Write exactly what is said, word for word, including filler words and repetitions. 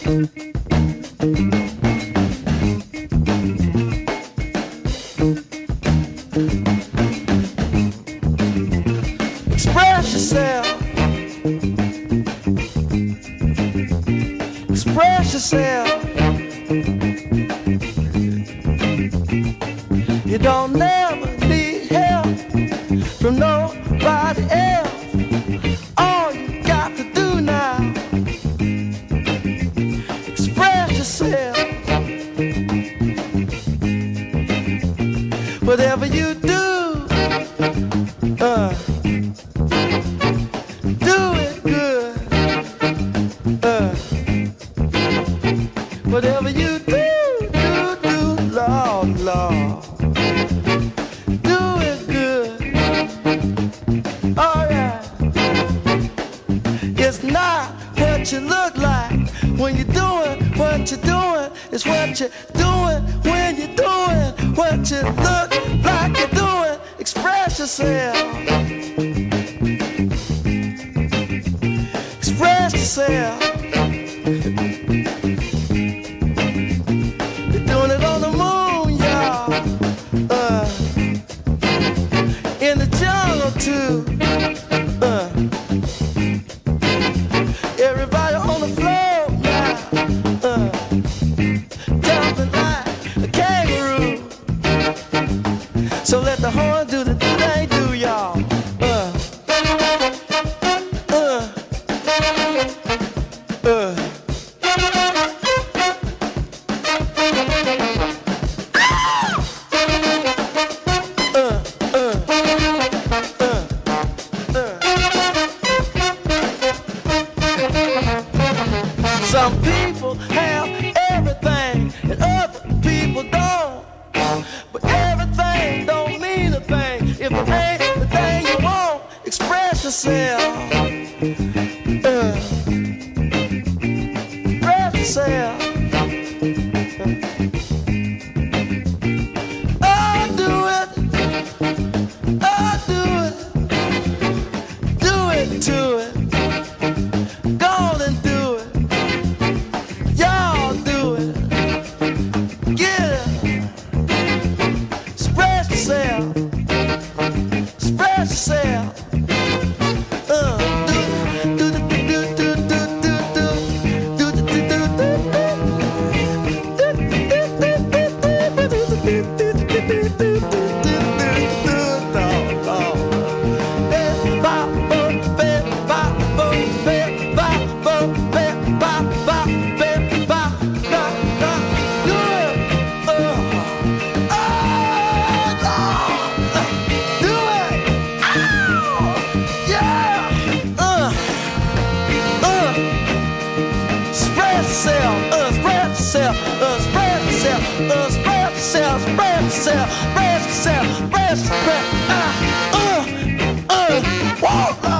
Express yourself. Express yourself. You don't never need help from nobody else. All you got to do now, express yourself. Whatever you do, uh, do it good. Uh, whatever you do, do, do, Lord, Lord. Do it good. Alright. It's not what you look like when you're doing what you're doing. It's what you're doing when you're doing what you look like you're doing. Express yourself. Express yourself. You're doing it on the moon, y'all. Uh, in the jungle too. Uh, everybody on the floor now. Uh, jumping like a kangaroo. So let the horn do the thing do, y'all. Uh, uh, uh. Some people have everything and other people don't. But everything don't mean a thing if it ain't the thing you want. Express yourself. Uh, express yourself. Oh, do it. Oh, do it. Do it to it. Go on and do it. Y'all do it. Get it. Express yourself. Express yourself. Uh, do do do do do do do do do do do Uh, spread yourself, spread yourself, spread yourself, spread yourself, spread, uh, uh, uh, whoa.